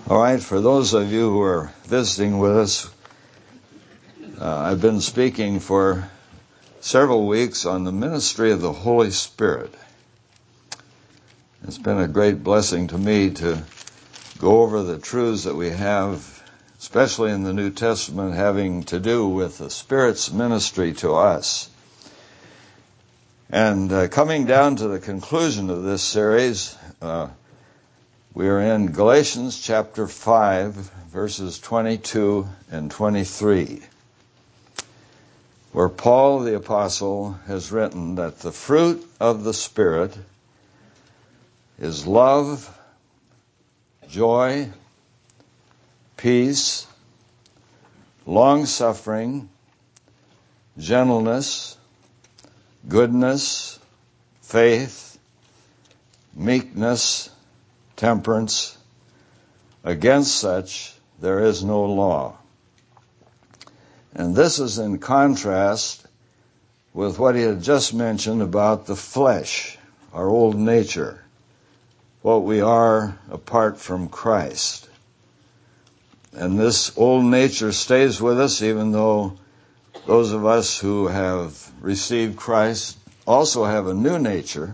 All right, for those of you who are visiting with us, I've been speaking for several weeks on the ministry of the Holy Spirit. It's been a great blessing to me to go over the truths that we have, especially in the New Testament, having to do with the Spirit's ministry to us. And coming down to the conclusion of this series, we are in Galatians chapter 5, verses 22 and 23, where Paul the Apostle has written that the fruit of the Spirit is love, joy, peace, long-suffering, gentleness, goodness, faith, meekness, temperance. Against such there is no law. And this is in contrast with what he had just mentioned about the flesh, our old nature, what we are apart from Christ. And this old nature stays with us even though those of us who have received Christ also have a new nature,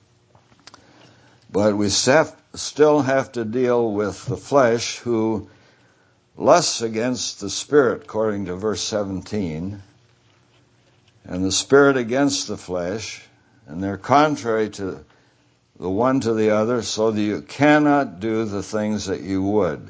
but we still have to deal with the flesh who lusts against the Spirit, according to verse 17, and the Spirit against the flesh, and they're contrary to the one to the other, so that you cannot do the things that you would.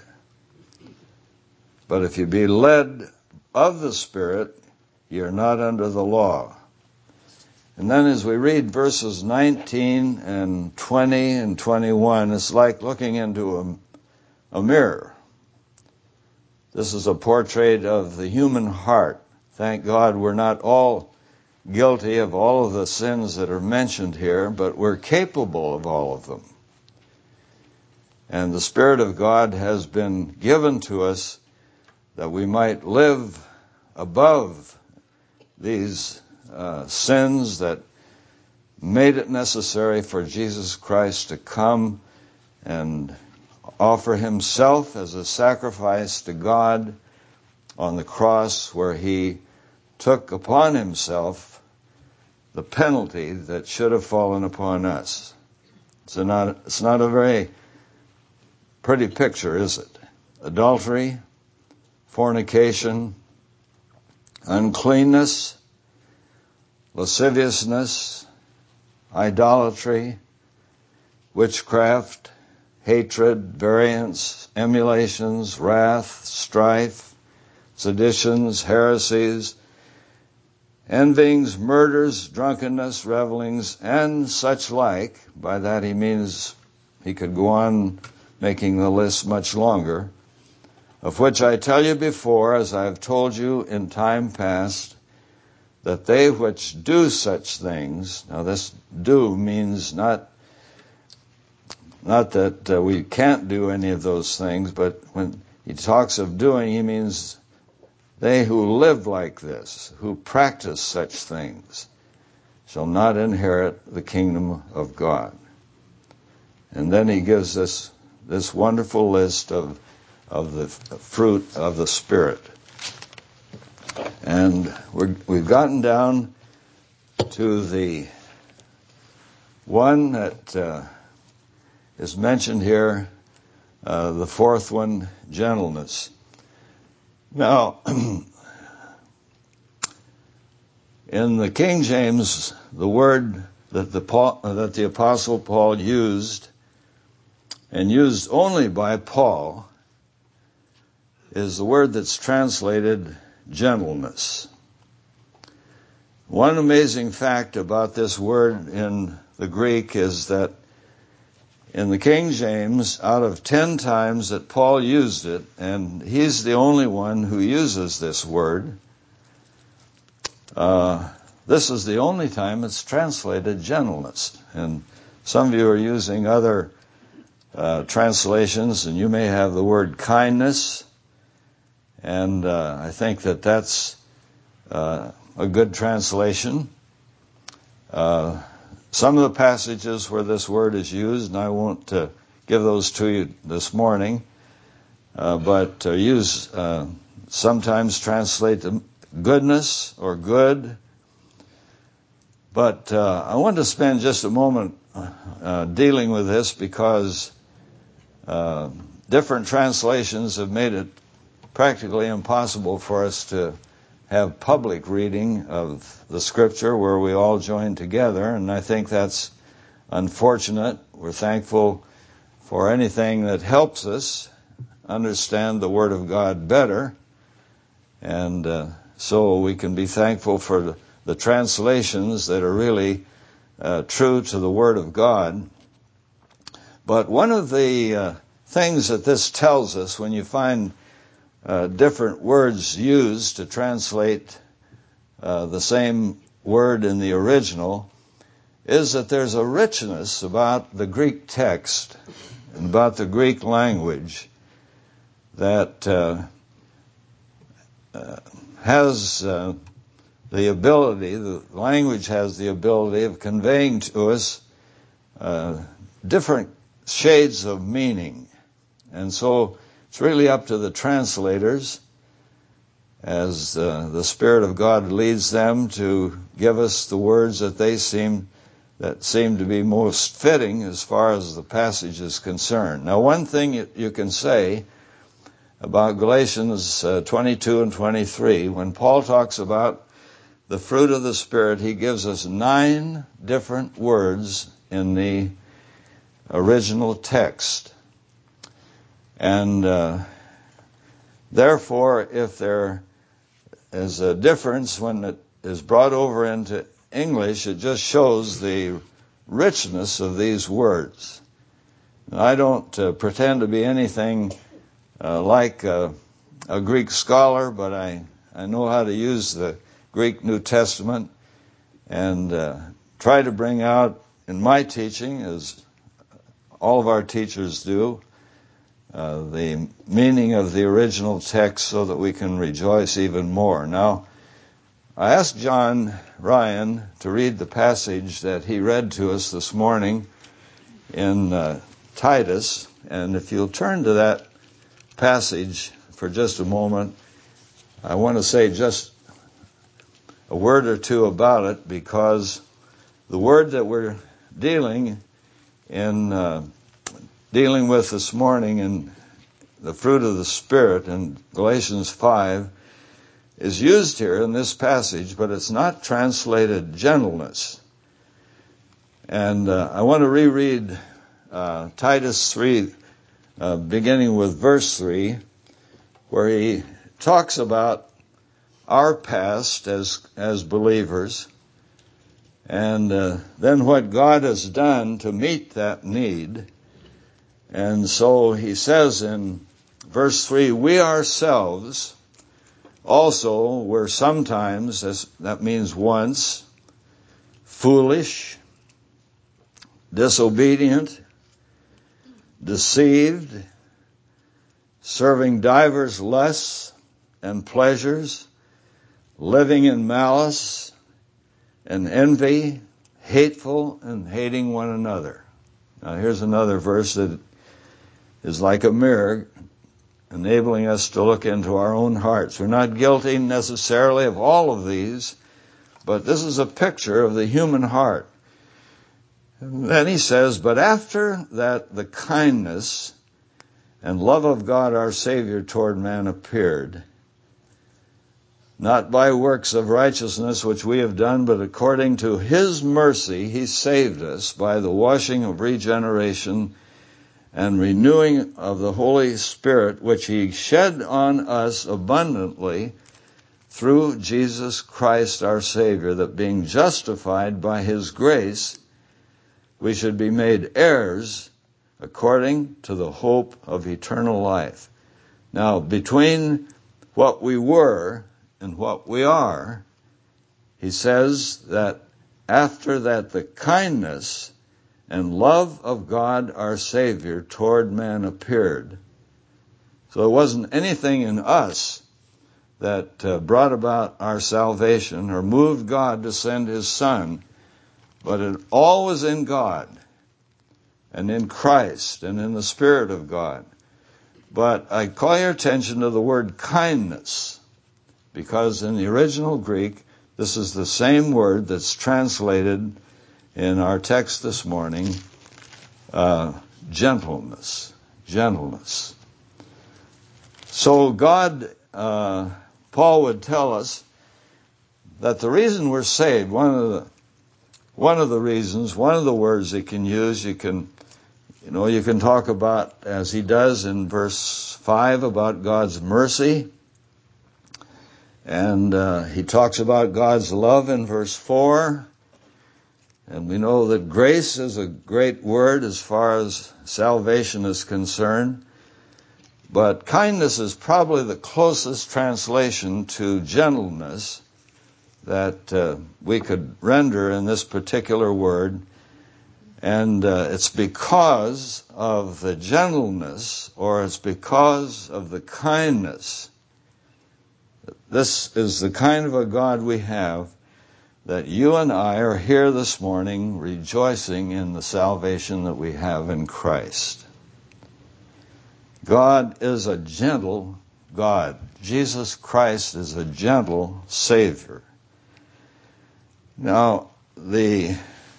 But if you be led of the Spirit, you're not under the law. And then as we read verses 19 and 20 and 21, it's like looking into a mirror. This is a portrait of the human heart. Thank God we're not all guilty of all of the sins that are mentioned here, but we're capable of all of them. And the Spirit of God has been given to us that we might live above these sins that made it necessary for Jesus Christ to come and offer himself as a sacrifice to God on the cross, where he took upon himself the penalty that should have fallen upon us. It's not a very pretty picture, is it? Adultery, fornication, uncleanness, lasciviousness, idolatry, witchcraft, hatred, variance, emulations, wrath, strife, seditions, heresies, envyings, murders, drunkenness, revelings, and such like. By that he means he could go on making the list much longer, of which I tell you before, as I have told you in time past, that they which do such things, now this do means not that we can't do any of those things, but when he talks of doing, he means they who live like this, who practice such things, shall not inherit the kingdom of God. And then he gives us this wonderful list of the fruit of the Spirit. And we've gotten down to the one that is mentioned here, the fourth one, gentleness. Now, in the King James, the word that the Apostle Paul used, and used only by Paul, is the word that's translated gentleness. One amazing fact about this word in the Greek is that in the King James, out of 10 times that Paul used it, and he's the only one who uses this word, this is the only time it's translated gentleness. And some of you are using other translations, and you may have the word kindness, and I think that that's a good translation. Some of the passages where this word is used, and I won't give those to you this morning, but use sometimes translate the goodness or good. But I want to spend just a moment dealing with this because different translations have made it practically impossible for us to have public reading of the Scripture where we all join together, and I think that's unfortunate. We're thankful for anything that helps us understand the Word of God better, and so we can be thankful for the translations that are really true to the Word of God. But one of the things that this tells us, when you find different words used to translate the same word in the original, is that there's a richness about the Greek text and about the Greek language that has the ability, the language has the ability of conveying to us different shades of meaning. And so it's really up to the translators, as the Spirit of God leads them, to give us the words that seem to be most fitting as far as the passage is concerned. Now, one thing you can say about Galatians 22 and 23, when Paul talks about the fruit of the Spirit, he gives us 9 different words in the original text. And therefore, if there is a difference when it is brought over into English, it just shows the richness of these words. And I don't pretend to be anything like a Greek scholar, but I know how to use the Greek New Testament and try to bring out in my teaching, as all of our teachers do, the meaning of the original text so that we can rejoice even more. Now, I asked John Ryan to read the passage that he read to us this morning in Titus, and if you'll turn to that passage for just a moment, I want to say just a word or two about it, because the word that we're dealing with this morning in the fruit of the Spirit in Galatians 5 is used here in this passage, but it's not translated gentleness. And I want to reread Titus 3, beginning with verse 3, where he talks about our past as believers, and then what God has done to meet that need. And so he says in verse 3, we ourselves also were sometimes, that means once, foolish, disobedient, deceived, serving divers lusts and pleasures, living in malice and envy, hateful and hating one another. Now here's another verse that is like a mirror, enabling us to look into our own hearts. We're not guilty necessarily of all of these, but this is a picture of the human heart. And then he says, but after that the kindness and love of God our Savior toward man appeared, not by works of righteousness which we have done, but according to His mercy He saved us by the washing of regeneration and renewing of the Holy Spirit, which He shed on us abundantly through Jesus Christ our Savior, that being justified by His grace, we should be made heirs according to the hope of eternal life. Now, between what we were and what we are, he says that after that the kindness and love of God our Savior toward man appeared. So it wasn't anything in us that brought about our salvation or moved God to send His Son, but it all was in God and in Christ and in the Spirit of God. But I call your attention to the word kindness, because in the original Greek, this is the same word that's translated in our text this morning, gentleness. Gentleness. So God, Paul would tell us that the reason we're saved, one of the reasons, one of the words he can use, you can talk about, as he does in verse 5, about God's mercy. And he talks about God's love in verse 4. And we know that grace is a great word as far as salvation is concerned. But kindness is probably the closest translation to gentleness that we could render in this particular word. And it's because of the gentleness, or it's because of the kindness. This is the kind of a God we have, that you and I are here this morning rejoicing in the salvation that we have in Christ. God is a gentle God. Jesus Christ is a gentle Savior. Now, this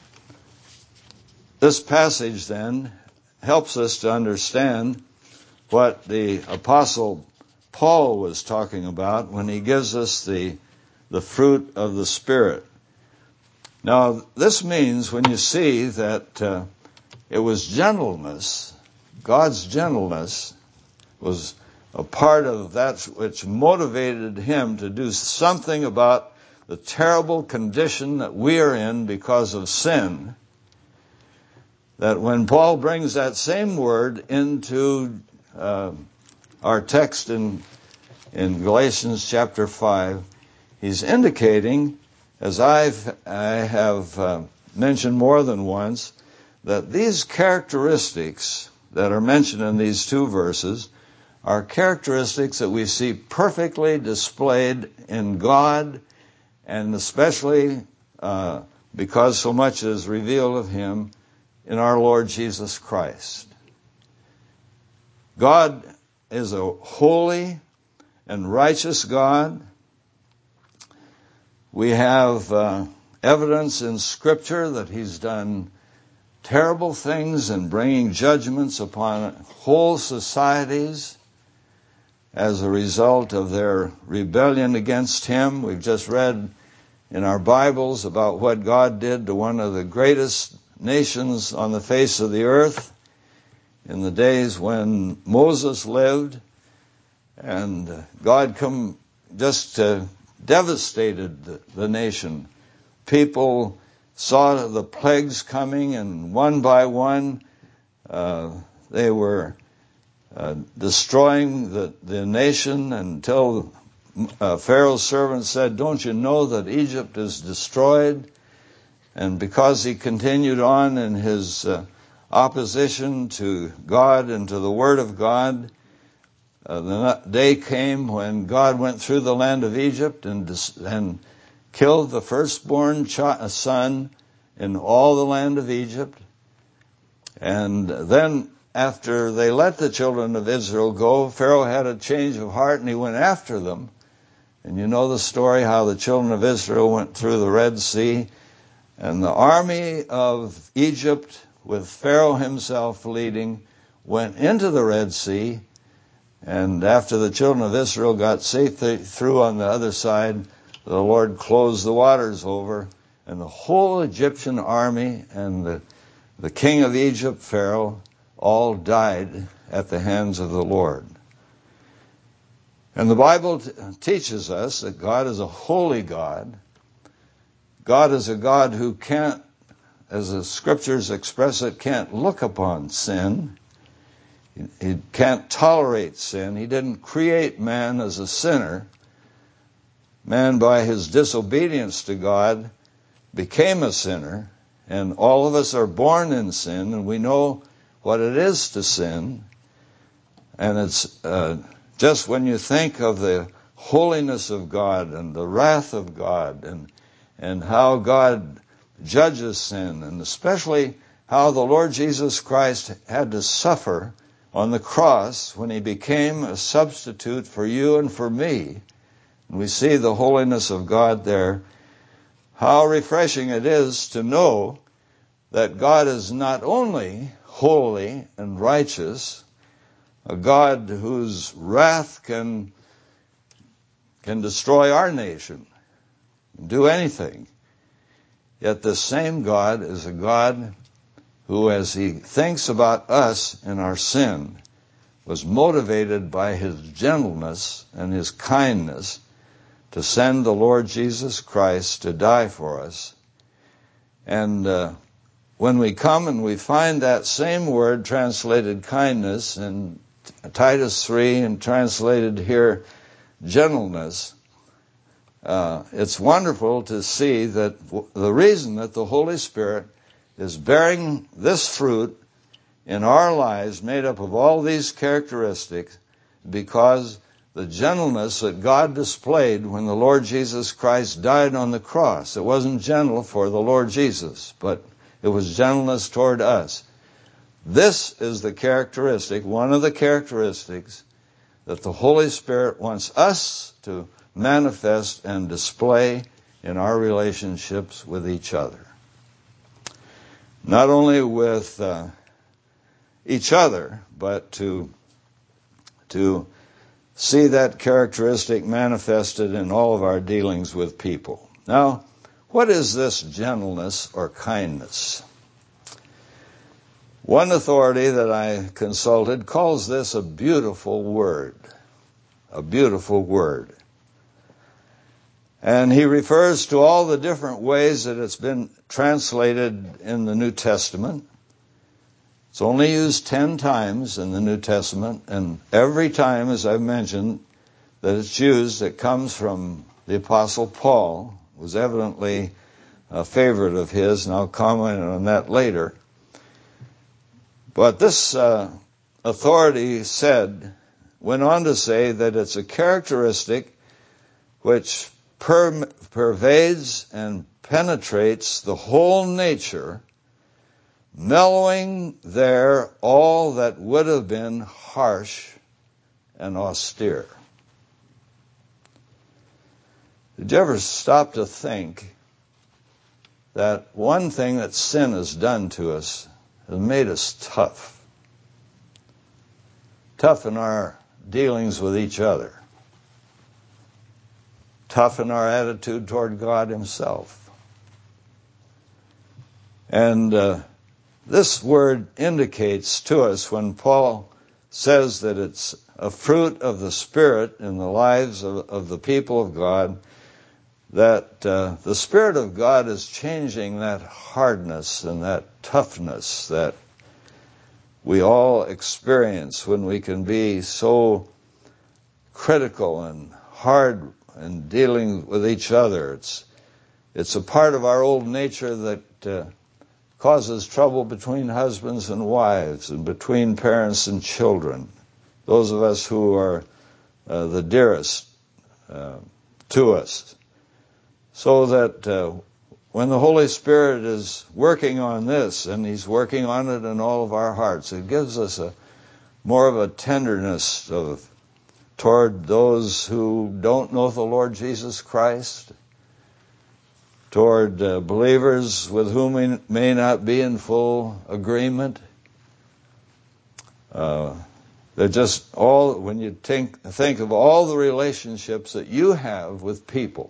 passage then helps us to understand what the Apostle Paul was talking about when he gives us the fruit of the Spirit. Now, this means when you see that it was gentleness, God's gentleness was a part of that which motivated him to do something about the terrible condition that we are in because of sin, that when Paul brings that same word into our text in Galatians chapter 5, he's indicating, as I have mentioned more than once, that these characteristics that are mentioned in these two verses are characteristics that we see perfectly displayed in God, and especially because so much is revealed of him in our Lord Jesus Christ. God is a holy and righteous God. We have evidence in Scripture that he's done terrible things in bringing judgments upon whole societies as a result of their rebellion against him. We've just read in our Bibles about what God did to one of the greatest nations on the face of the earth in the days when Moses lived, and God devastated the nation. People saw the plagues coming, and one by one they were destroying the nation until Pharaoh's servant said, "Don't you know that Egypt is destroyed?" And because he continued on in his opposition to God and to the Word of God, the day came when God went through the land of Egypt and killed the firstborn son in all the land of Egypt. And then after they let the children of Israel go, Pharaoh had a change of heart and he went after them. And you know the story how the children of Israel went through the Red Sea, and the army of Egypt, with Pharaoh himself leading, went into the Red Sea. And after the children of Israel got safely through on the other side, the Lord closed the waters over, and the whole Egyptian army and the king of Egypt, Pharaoh, all died at the hands of the Lord. And the Bible teaches us that God is a holy God. God is a God who can't, as the Scriptures express it, can't look upon sin. He can't tolerate sin. He didn't create man as a sinner. Man, by his disobedience to God, became a sinner, and all of us are born in sin, and we know what it is to sin. And it's just when you think of the holiness of God and the wrath of God and how God judges sin, and especially how the Lord Jesus Christ had to suffer on the cross when he became a substitute for you and for me. And we see the holiness of God there. How refreshing it is to know that God is not only holy and righteous, a God whose wrath can destroy our nation, do anything. Yet the same God is a God who, as he thinks about us and our sin, was motivated by his gentleness and his kindness to send the Lord Jesus Christ to die for us. And when we come and we find that same word translated kindness in Titus 3 and translated here gentleness, it's wonderful to see that the reason that the Holy Spirit is bearing this fruit in our lives made up of all these characteristics because the gentleness that God displayed when the Lord Jesus Christ died on the cross. It wasn't gentle for the Lord Jesus, but it was gentleness toward us. This is the characteristic, one of the characteristics that the Holy Spirit wants us to manifest and display in our relationships with each other. Not only with each other, but to see that characteristic manifested in all of our dealings with people. Now, what is this gentleness or kindness? One authority that I consulted calls this a beautiful word. A beautiful word. And he refers to all the different ways that it's been translated in the New Testament. It's only used 10 times in the New Testament, and every time, as I've mentioned, that it's used, it comes from the Apostle Paul, who was evidently a favorite of his, and I'll comment on that later. But this authority went on to say that it's a characteristic which pervades and penetrates the whole nature, mellowing there all that would have been harsh and austere. Did you ever stop to think that one thing that sin has done to us has made us tough? Tough in our dealings with each other. Tough in our attitude toward God himself. And this word indicates to us when Paul says that it's a fruit of the Spirit in the lives of the people of God, that the Spirit of God is changing that hardness and that toughness that we all experience when we can be so critical and hard in dealing with each other. It's a part of our old nature that causes trouble between husbands and wives and between parents and children. Those of us who are the dearest to us. So that when the Holy Spirit is working on this, and he's working on it in all of our hearts, it gives us more of a tenderness toward those who don't know the Lord Jesus Christ, toward believers with whom we may not be in full agreement. They're just all, when you think of all the relationships that you have with people,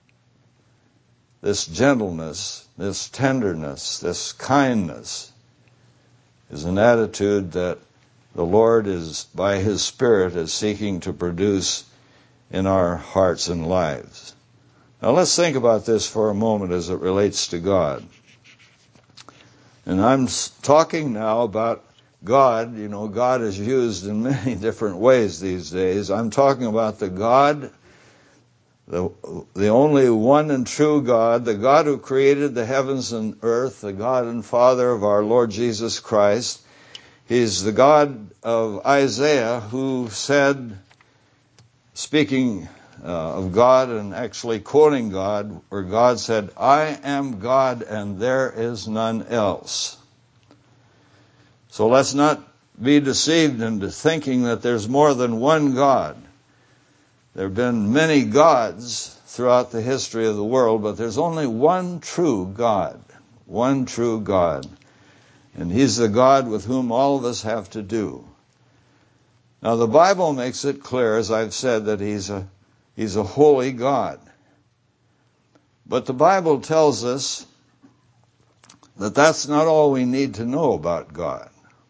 this gentleness, this tenderness, this kindness is an attitude that the Lord is, by his Spirit, is seeking to produce in our hearts and lives. Now let's think about this for a moment as it relates to God. And I'm talking now about God. You know, God is used in many different ways these days. I'm talking about the God, the only one and true God, the God who created the heavens and earth, the God and Father of our Lord Jesus Christ. He's the God of Isaiah, who said, speaking of God and actually quoting God, where God said, "I am God and there is none else." So let's not be deceived into thinking that there's more than one God. There have been many gods throughout the history of the world, but there's only one true God. One true God. And He's the God with whom all of us have to do. Now the Bible makes it clear, as I've said, that He's a holy God. But the Bible tells us that that's not all we need to know about God.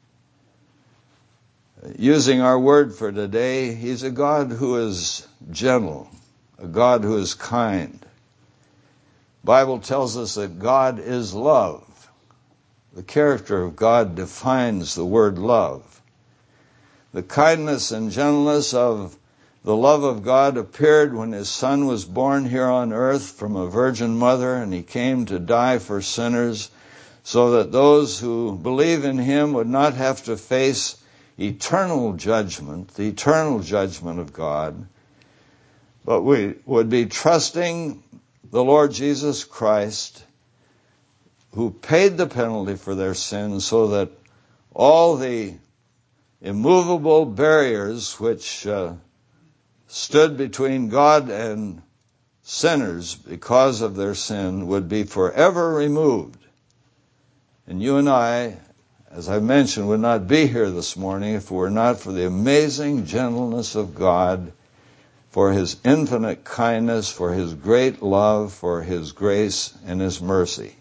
Using our word for today, He's a God who is gentle, a God who is kind. The Bible tells us that God is love. The character of God defines the word love. The kindness and gentleness of the love of God appeared when His Son was born here on earth from a virgin mother, and He came to die for sinners so that those who believe in Him would not have to face eternal judgment, the eternal judgment of God, but we would be trusting the Lord Jesus Christ, who paid the penalty for their sins, so that all the immovable barriers which stood between God and sinners because of their sin would be forever removed. And you and I, as I mentioned, would not be here this morning if it were not for the amazing gentleness of God, for His infinite kindness, for His great love, for His grace and His mercy.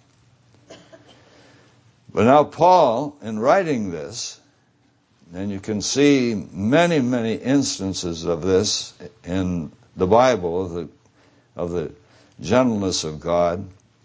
But now Paul, in writing this, and you can see many, many instances of this in the Bible, of the gentleness of God,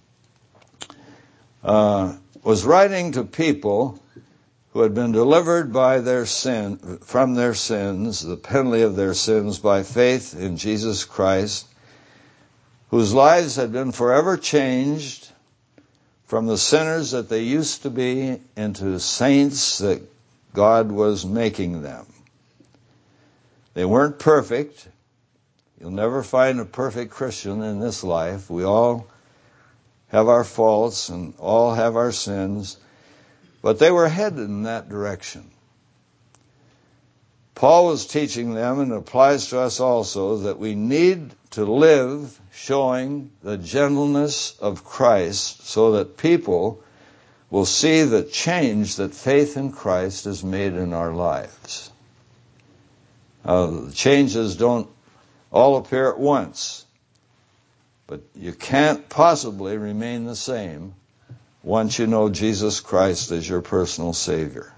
was writing to people who had been delivered by from their sins, the penalty of their sins, by faith in Jesus Christ, whose lives had been forever changed from the sinners that they used to be into saints that God was making them. They weren't perfect. You'll never find a perfect Christian in this life. We all have our faults and all have our sins. But they were headed in that direction. Paul was teaching them, and it applies to us also, that we need to live showing the gentleness of Christ so that people will see the change that faith in Christ has made in our lives. The changes don't all appear at once, but you can't possibly remain the same once you know Jesus Christ as your personal Savior.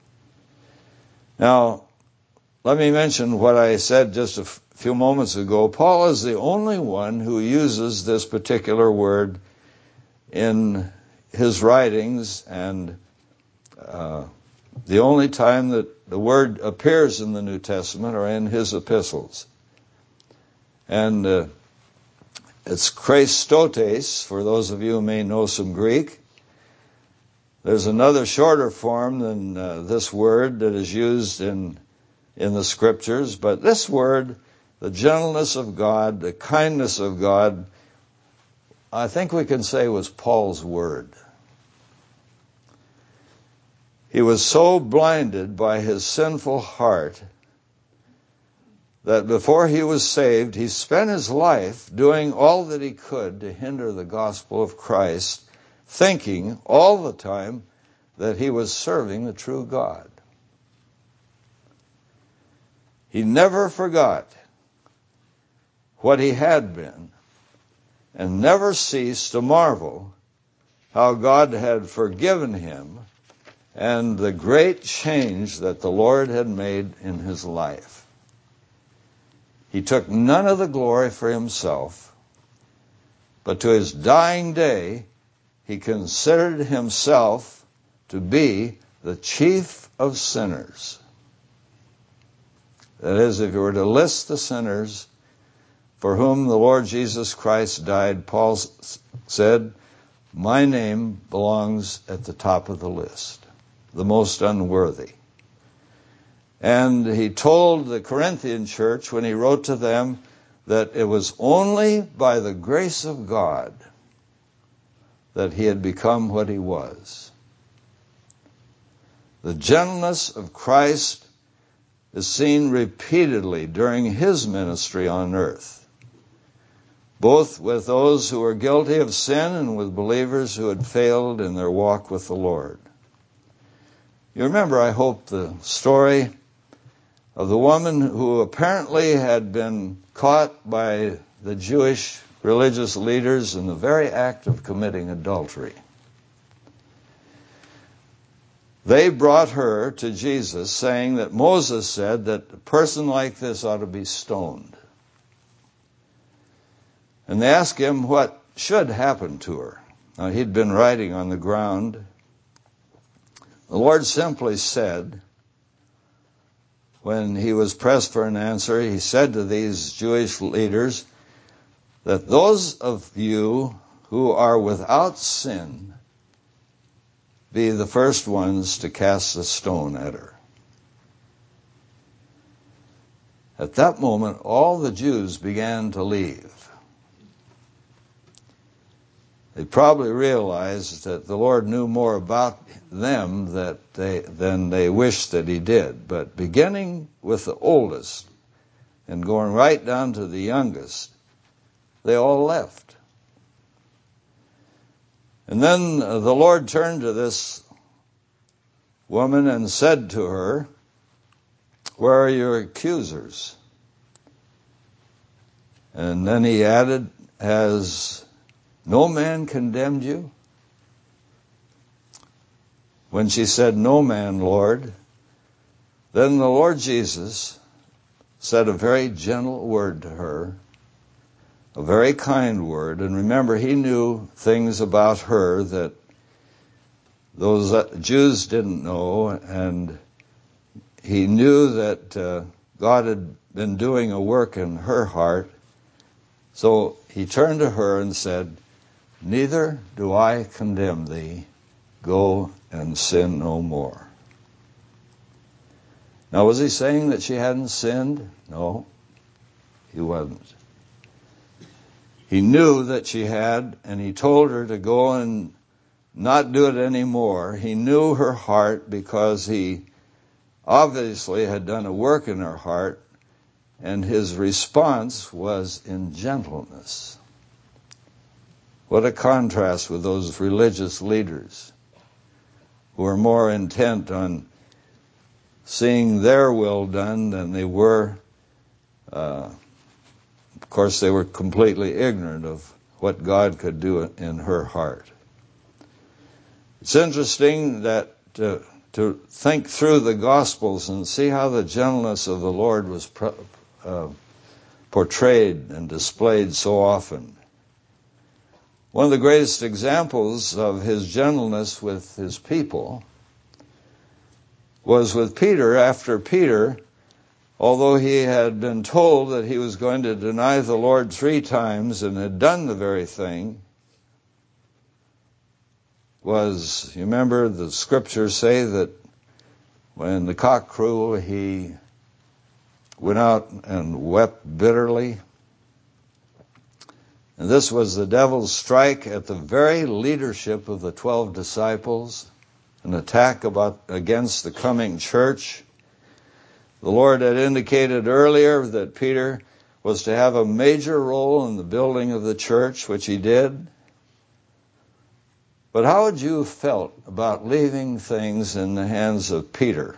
Now, let me mention what I said just a few moments ago. Paul is the only one who uses this particular word in his writings, and the only time that the word appears in the New Testament are in his epistles. And it's Christotes, for those of you who may know some Greek. There's another shorter form than this word that is used in the Scriptures, but this word, the gentleness of God, the kindness of God, I think we can say was Paul's word. He was so blinded by his sinful heart that before he was saved, he spent his life doing all that he could to hinder the gospel of Christ, thinking all the time that he was serving the true God. He never forgot what he had been, and never ceased to marvel how God had forgiven him and the great change that the Lord had made in his life. He took none of the glory for himself, but to his dying day, he considered himself to be the chief of sinners. That is, if you were to list the sinners for whom the Lord Jesus Christ died, Paul said, my name belongs at the top of the list, the most unworthy. And he told the Corinthian church when he wrote to them that it was only by the grace of God that he had become what he was. The gentleness of Christ is seen repeatedly during his ministry on earth, both with those who were guilty of sin and with believers who had failed in their walk with the Lord. You remember, I hope, the story of the woman who apparently had been caught by the Jewish religious leaders in the very act of committing adultery. They brought her to Jesus, saying that Moses said that a person like this ought to be stoned. And they asked him what should happen to her. Now, he'd been writing on the ground. The Lord simply said, when he was pressed for an answer, he said to these Jewish leaders that those of you who are without sin be the first ones to cast a stone at her. At that moment, all the Jews began to leave. They probably realized that the Lord knew more about them than they wished that he did. But beginning with the oldest and going right down to the youngest, they all left. And then the Lord turned to this woman and said to her, "Where are your accusers?" And then he added, "Has no man condemned you?" When she said, "No man, Lord," then the Lord Jesus said a very gentle word to her, a very kind word. And remember, he knew things about her that those Jews didn't know, and he knew that God had been doing a work in her heart. So he turned to her and said, "Neither do I condemn thee. Go and sin no more." Now, was he saying that she hadn't sinned? No, he wasn't. He knew that she had, and he told her to go and not do it anymore. He knew her heart because he obviously had done a work in her heart, and his response was in gentleness. What a contrast with those religious leaders who were more intent on seeing their will done than they were. Of course, they were completely ignorant of what God could do in her heart. It's interesting that to think through the Gospels and see how the gentleness of the Lord was portrayed and displayed so often. One of the greatest examples of his gentleness with his people was with Peter. After Peter, although he had been told that he was going to deny the Lord 3 times and had done the very thing, you remember the scriptures say that when the cock crew, he went out and wept bitterly. And this was the devil's strike at the very leadership of the 12 disciples, an attack against the coming church. The Lord had indicated earlier that Peter was to have a major role in the building of the church, which he did. But how would you have felt about leaving things in the hands of Peter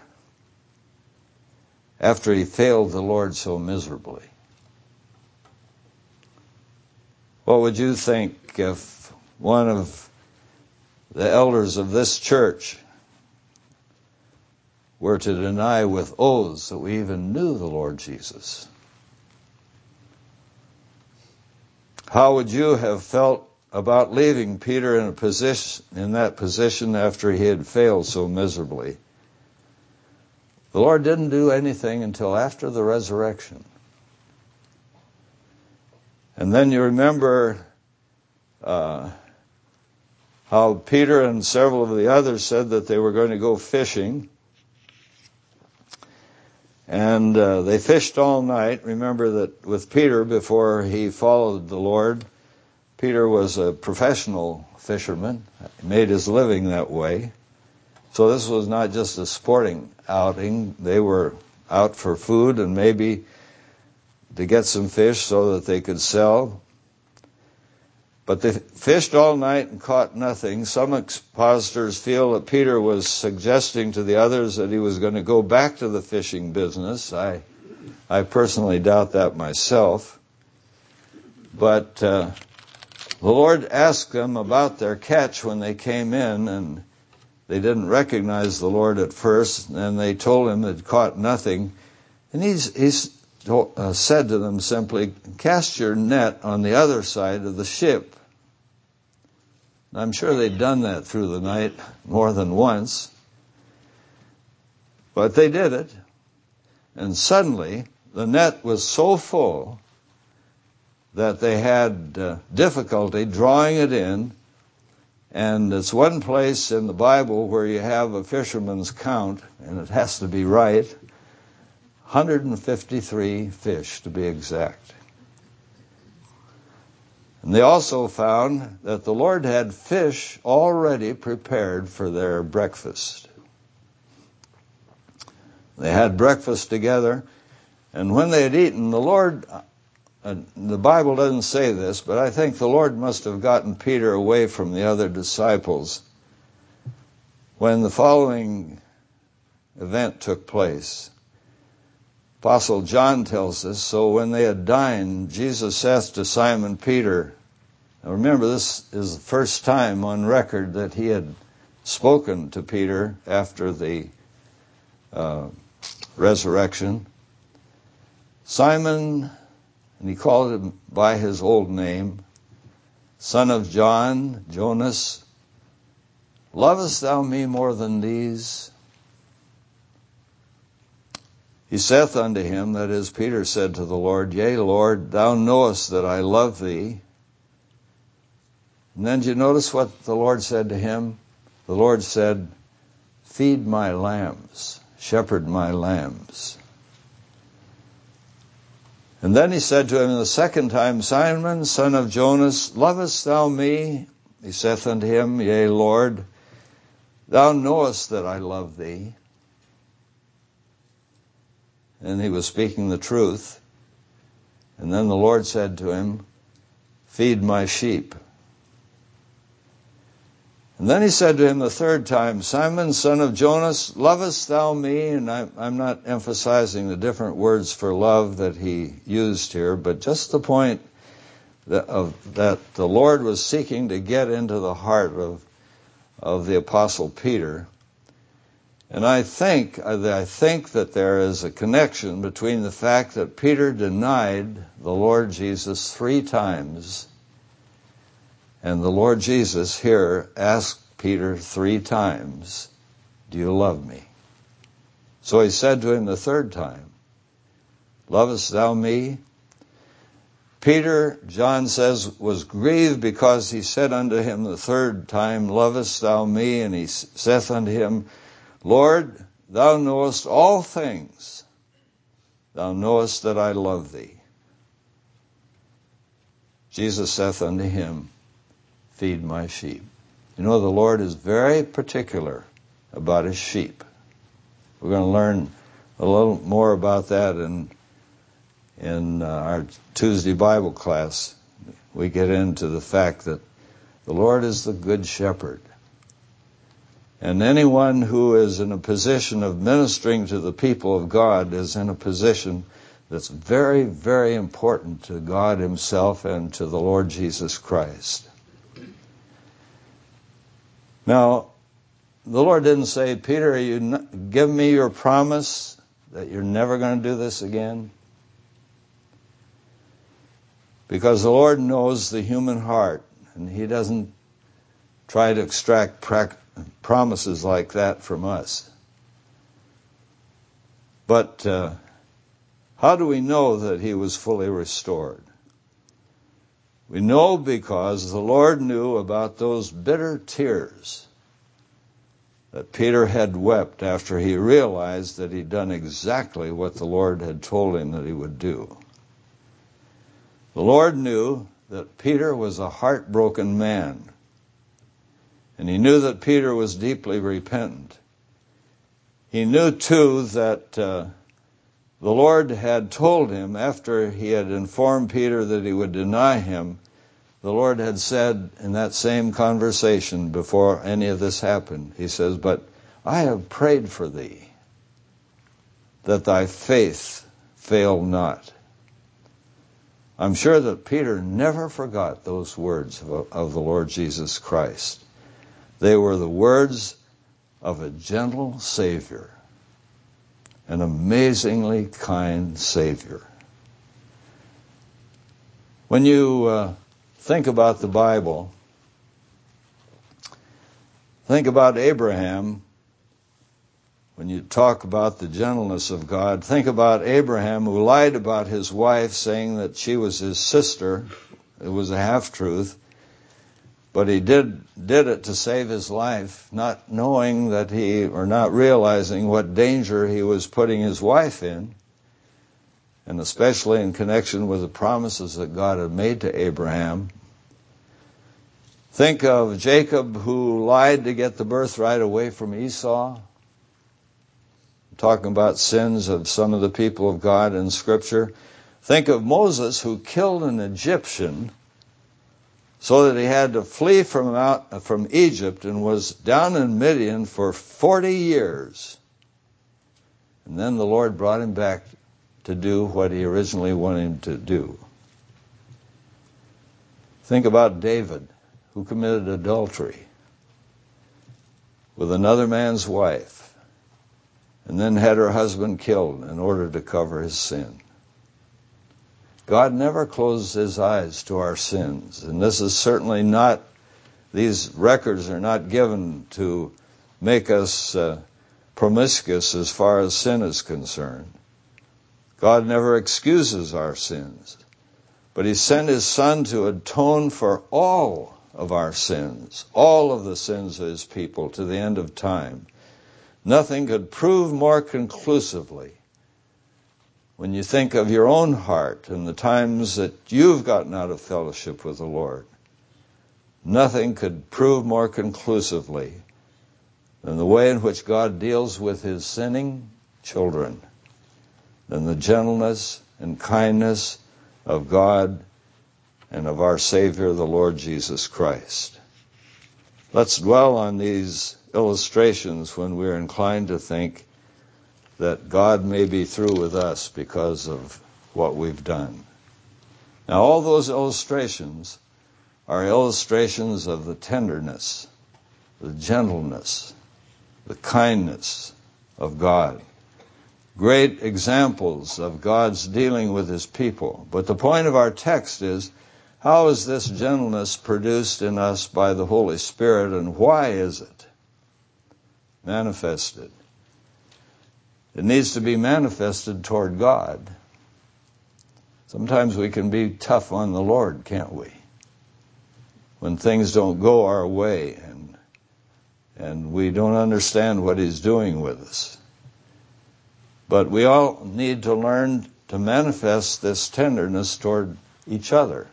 after he failed the Lord so miserably? What would you think if one of the elders of this church were to deny with oaths that we even knew the Lord Jesus? How would you have felt about leaving Peter in that position after he had failed so miserably? The Lord didn't do anything until after the resurrection. And then you remember how Peter and several of the others said that they were going to go fishing. And they fished all night. Remember that with Peter, before he followed the Lord, Peter was a professional fisherman. He made his living that way. So this was not just a sporting outing. They were out for food and maybe to get some fish so that they could sell. But they fished all night and caught nothing. Some expositors feel that Peter was suggesting to the others that he was going to go back to the fishing business. I personally doubt that myself. But the Lord asked them about their catch when they came in, and they didn't recognize the Lord at first, and they told him they'd caught nothing. And he said to them simply, "Cast your net on the other side of the ship." I'm sure they'd done that through the night more than once. But they did it. And suddenly, the net was so full that they had difficulty drawing it in. And it's one place in the Bible where you have a fisherman's count, and it has to be right. 153 fish, to be exact. And they also found that the Lord had fish already prepared for their breakfast. They had breakfast together, and when they had eaten, the Lord, the Bible doesn't say this, but I think the Lord must have gotten Peter away from the other disciples when the following event took place. Apostle John tells us, "So when they had dined, Jesus saith to Simon Peter," now remember, this is the first time on record that he had spoken to Peter after the resurrection. "Simon," and he called him by his old name, "son of John, Jonas, lovest thou me more than these?" He saith unto him, that is, Peter said to the Lord, "Yea, Lord, thou knowest that I love thee." And then do you notice what the Lord said to him? The Lord said, "Feed my lambs, shepherd my lambs." And then he said to him the second time, "Simon, son of Jonas, lovest thou me?" He saith unto him, "Yea, Lord, thou knowest that I love thee." And he was speaking the truth. And then the Lord said to him, "Feed my sheep." And then he said to him the third time, "Simon, son of Jonas, lovest thou me?" And I'm not emphasizing the different words for love that he used here, but just the point that the Lord was seeking to get into the heart of the Apostle Peter. And I think that there is a connection between the fact that Peter denied the Lord Jesus 3 times, and the Lord Jesus here asked Peter 3 times, "Do you love me?" So he said to him the third time, "Lovest thou me?" Peter, John says, was grieved because he said unto him the third time, "Lovest thou me?" And he saith unto him, "Lord, thou knowest all things. Thou knowest that I love thee." Jesus saith unto him, "Feed my sheep." You know, the Lord is very particular about his sheep. We're going to learn a little more about that in our Tuesday Bible class. We get into the fact that the Lord is the good shepherd. And anyone who is in a position of ministering to the people of God is in a position that's very, very important to God himself and to the Lord Jesus Christ. Now, the Lord didn't say, "Peter, give me your promise that you're never going to do this again." Because the Lord knows the human heart, and he doesn't try to extract promises like that from us. But how do we know that he was fully restored? We know because the Lord knew about those bitter tears that Peter had wept after he realized that he'd done exactly what the Lord had told him that he would do. The Lord knew that Peter was a heartbroken man. And he knew that Peter was deeply repentant. he knew too that the Lord had told him, after he had informed Peter that he would deny him, the Lord had said in that same conversation before any of this happened, he says, "But I have prayed for thee, that thy faith fail not." I'm sure that Peter never forgot those words of the Lord Jesus Christ. They were the words of a gentle Savior, an amazingly kind Savior. When you think about the Bible, think about Abraham. When you talk about the gentleness of God, think about Abraham, who lied about his wife, saying that she was his sister. It was a half-truth. But he did it to save his life, not knowing that not realizing what danger he was putting his wife in, and especially in connection with the promises that God had made to Abraham. Think of Jacob, who lied to get the birthright away from Esau. Talking about sins of some of the people of God in Scripture. Think of Moses, who killed an Egyptian so that he had to flee from Egypt and was down in Midian for 40 years. And then the Lord brought him back to do what he originally wanted him to do. Think about David, who committed adultery with another man's wife, and then had her husband killed in order to cover his sin. God never closes his eyes to our sins, and this is certainly not, these records are not given to make us promiscuous as far as sin is concerned. God never excuses our sins, but he sent his Son to atone for all of our sins, all of the sins of his people to the end of time. Nothing could prove more conclusively, when you think of your own heart and the times that you've gotten out of fellowship with the Lord, nothing could prove more conclusively than the way in which God deals with his sinning children, than the gentleness and kindness of God and of our Savior, the Lord Jesus Christ. Let's dwell on these illustrations when we're inclined to think that God may be through with us because of what we've done. Now, all those illustrations are illustrations of the tenderness, the gentleness, the kindness of God. Great examples of God's dealing with his people. But the point of our text is, how is this gentleness produced in us by the Holy Spirit, and why is it manifested? It needs to be manifested toward God. Sometimes we can be tough on the Lord, can't we? When things don't go our way and we don't understand what he's doing with us. But we all need to learn to manifest this tenderness toward each other.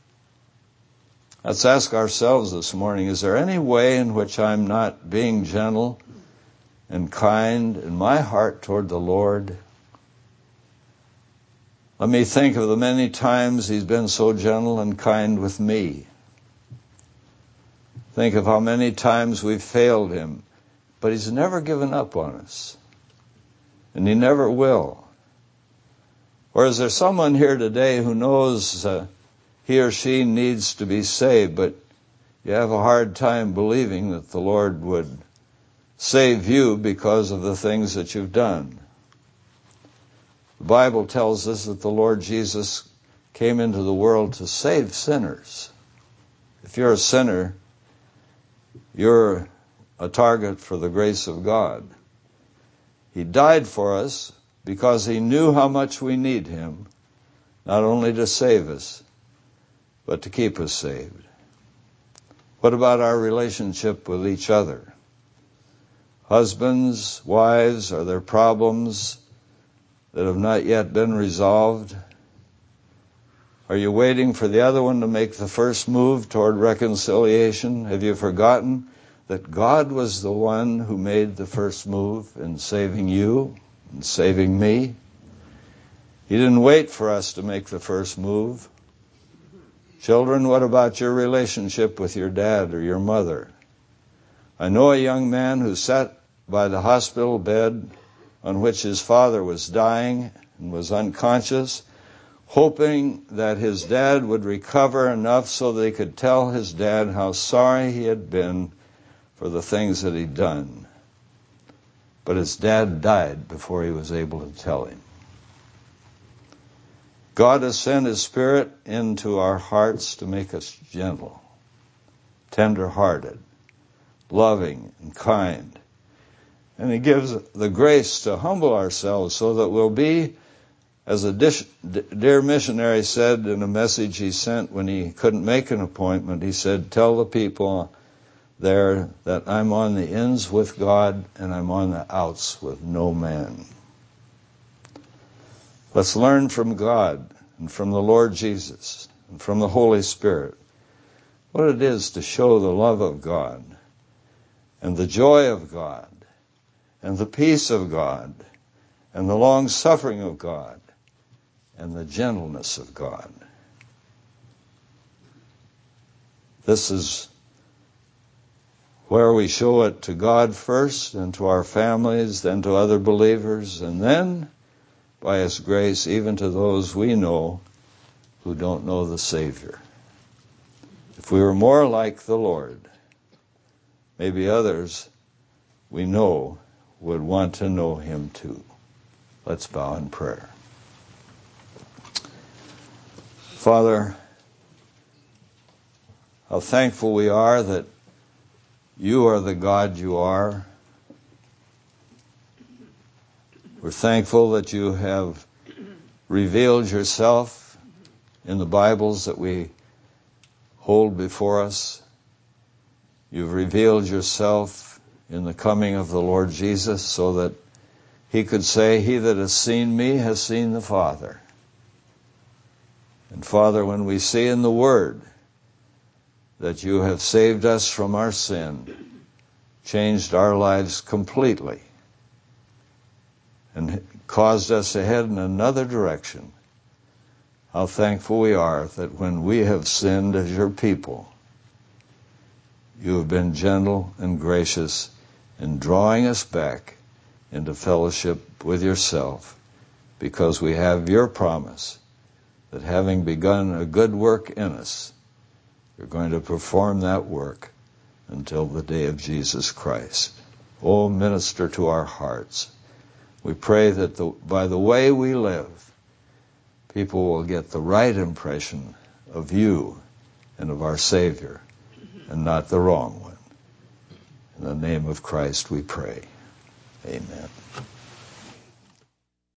Let's ask ourselves this morning, is there any way in which I'm not being gentle and kind in my heart toward the Lord? Let me think of the many times he's been so gentle and kind with me. Think of how many times we've failed him, but he's never given up on us, and he never will. Or is there someone here today who knows he or she needs to be saved, but you have a hard time believing that the Lord would save you because of the things that you've done? The Bible tells us that the Lord Jesus came into the world to save sinners. If you're a sinner, you're a target for the grace of God. He died for us because he knew how much we need him, not only to save us, but to keep us saved. What about our relationship with each other? Husbands, wives, are there problems that have not yet been resolved? Are you waiting for the other one to make the first move toward reconciliation? Have you forgotten that God was the one who made the first move in saving you and saving me. He didn't wait for us to make the first move. Children, what about your relationship with your dad or your mother? I know a young man who sat by the hospital bed on which his father was dying and was unconscious, hoping that his dad would recover enough so they could tell his dad how sorry he had been for the things that he'd done. But his dad died before he was able to tell him. God has sent His Spirit into our hearts to make us gentle, tender-hearted, loving, and kind. And He gives the grace to humble ourselves so that we'll be, as a dear missionary said in a message he sent when he couldn't make an appointment, he said, tell the people there that I'm on the ins with God and I'm on the outs with no man. Let's learn from God and from the Lord Jesus and from the Holy Spirit what it is to show the love of God and the joy of God and the peace of God and the long-suffering of God and the gentleness of God. This is where we show it to God first and to our families, then to other believers, and then, by His grace, even to those we know who don't know the Savior. If we were more like the Lord, maybe others we know would want to know Him too. Let's bow in prayer. Father, how thankful we are that You are the God You are. We're thankful that You have revealed Yourself in the Bibles that we hold before us. You've revealed Yourself in the coming of the Lord Jesus so that He could say, he that has seen Me has seen the Father. And Father, when we see in the Word that You have saved us from our sin, changed our lives completely, and caused us to head in another direction, how thankful we are that when we have sinned as Your people, You have been gentle and gracious in drawing us back into fellowship with Yourself, because we have Your promise that having begun a good work in us, You're going to perform that work until the day of Jesus Christ. Oh, minister to our hearts. We pray that by the way we live, people will get the right impression of You and of our Savior, and not the wrong one. In the name of Christ we pray. Amen.